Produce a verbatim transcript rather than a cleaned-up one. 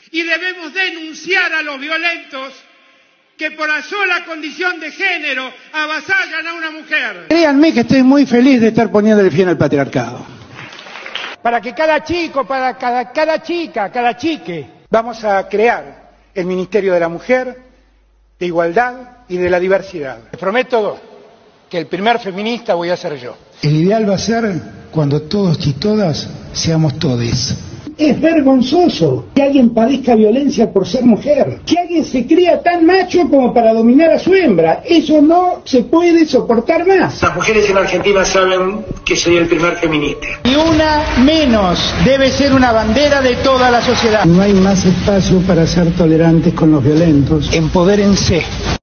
Y debemos denunciar a los violentos que por la sola condición de género avasallan a una mujer. Créanme que estoy muy feliz de estar poniéndole fin al patriarcado. Para que cada chico, para cada, cada chica, cada chique, vamos a crear el Ministerio de la Mujer, de Igualdad y de la Diversidad. Les prometo que el primer feminista voy a ser yo. El ideal va a ser cuando todos y todas seamos todes. Es vergonzoso que alguien padezca violencia por ser mujer, que alguien se crea tan macho como para dominar a su hembra. Eso no se puede soportar más. Las mujeres en Argentina saben que soy el primer feminista. Y una menos debe ser una bandera de toda la sociedad. No hay más espacio para ser tolerantes con los violentos. Empodérense.